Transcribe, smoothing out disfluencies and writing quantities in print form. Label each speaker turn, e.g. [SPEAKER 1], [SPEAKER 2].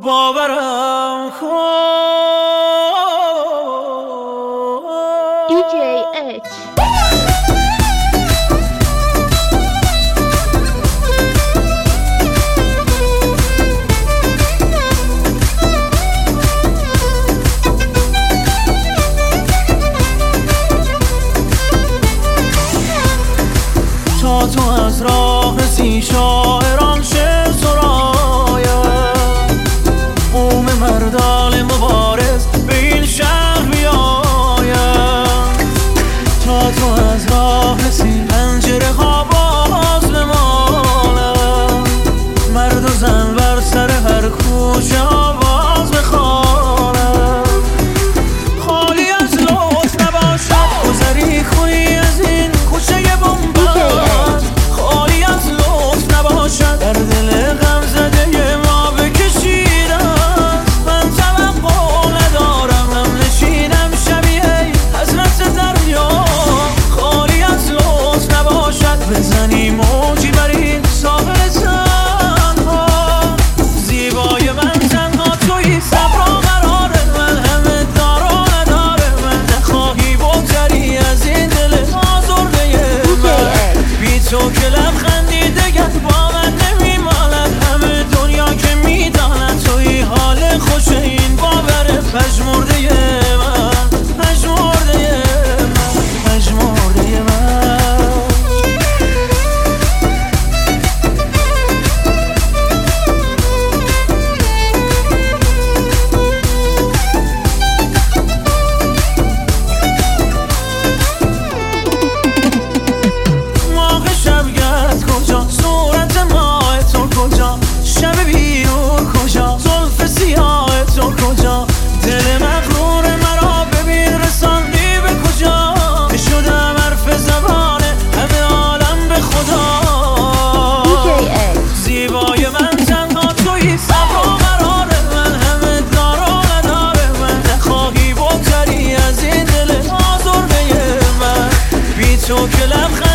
[SPEAKER 1] باورم کن.
[SPEAKER 2] DJ H.
[SPEAKER 1] تا تو از راه سی شاعران شعر سرایم، قوم مردان مبارز به این شهر بیایم. تا تو از راه سی پنجره ها باز بمانم، مرد و زن بر سر هر کوچه آواز بخوانم. خالی از لطف نباشد گذری خویی از این کوچه بنبست، خالی از لطف نباشد در دل غم زده ما بکشیده است. من توقع ندارم هم نشینم شبیه حضرت دریا، خالی از لطف نباشد بزنی موجی بر این ساحل تنها. زیبای من تنها تویی، صبر و قرار من همه دار و نداره. من نخواهی بگذری از این دل آزرده من، بی تو که لبخندی دگر با من نمیماند. همه دنیا که میداند توی حال خوش این باور پژمرده من، پژمرده من، پژمرده من. ماه شبگرد کجا، صورت ماه تو کجا، شب بیرون کجا، زلف سیاه تو کجا. دل مغرور مرا ببین رساندی به کجا، شدم حرف زبان همه عالم به خدا. زیبای من تنها تویی، صبر و قرار من همه دار و نداره. من نخواهی بگذری از این دل آزرده من، بی تو که لبخند